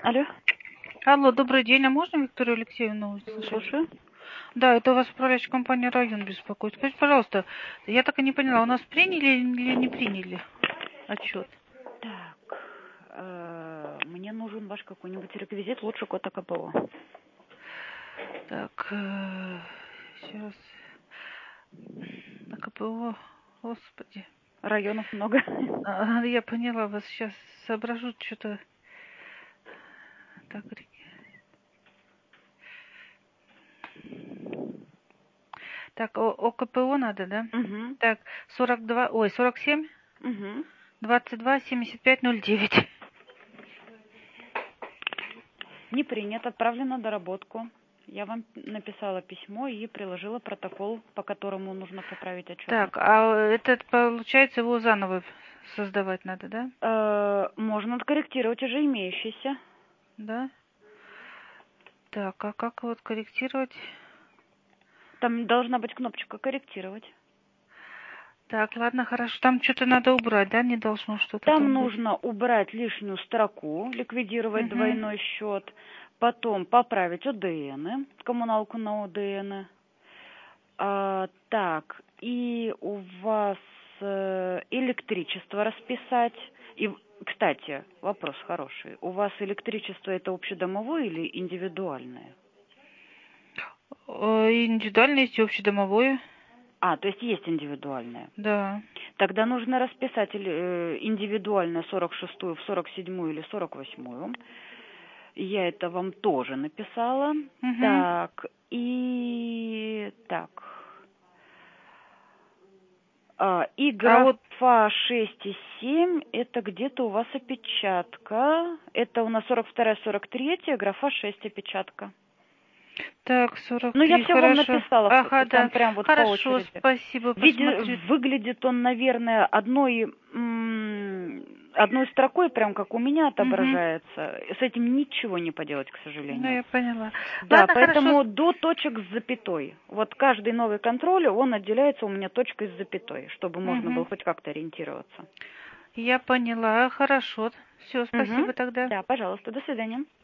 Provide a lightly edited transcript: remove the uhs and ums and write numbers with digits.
Алло, Алло, добрый день, а можно Викторию Алексеевну услышать? слушаю. Да, это вас управляющая компания «Район» беспокоит. Скажите, пожалуйста, я так и не поняла, у нас приняли или не приняли отчет? Так, мне нужен ваш какой-нибудь реквизит, лучше код АКПО. Так, сейчас. На КПО, господи. Районов много. Я поняла вас, сейчас соображу что-то. Так, так, ОКПО надо, да? Угу. Так, 42, ой, 47, Угу. 22, 75, 09. Не принят, отправлено на доработку. Я вам написала письмо и приложила протокол, по которому нужно поправить отчет. Так, а этот, получается, его заново создавать надо, да? Можно откорректировать уже имеющийся. Да. Так, а как вот корректировать? Там должна быть кнопочка «Корректировать». Так, ладно, хорошо. Там что-то надо убрать, да? Не должно что-то Там там быть. нужно убрать лишнюю строку, ликвидировать Угу. двойной счет, потом поправить ОДН, коммуналку на ОДН. Так, и у вас электричество расписать. И, кстати, вопрос хороший. У вас электричество это общедомовое или индивидуальное? Индивидуальное есть и общедомовое. То есть есть индивидуальное. Да. Тогда нужно расписать индивидуальное 46-ю в 47-ю или 48-ю. Я это вам тоже написала. Угу. Так, и так. И А вот, графа 6 и 7, это где-то у вас опечатка. Это у нас 42-я, 43-я, графа 6 опечатка. так, Ну, я 43, все вам хорошо. написала, Ага, там да. прям вот по Хорошо, очереди. спасибо, посмотрю. Выглядит он, наверное, одной строкой, прям как у меня Угу. отображается. С этим ничего не поделать, к Ну, сожалению. я поняла. Да, Ладно, хорошо. поэтому до точек с запятой. Вот каждый новый контроль, он отделяется у меня точкой с запятой, чтобы можно было Угу. хоть как-то ориентироваться. Я поняла, хорошо. Все, Угу. спасибо тогда. Да, пожалуйста, до свидания.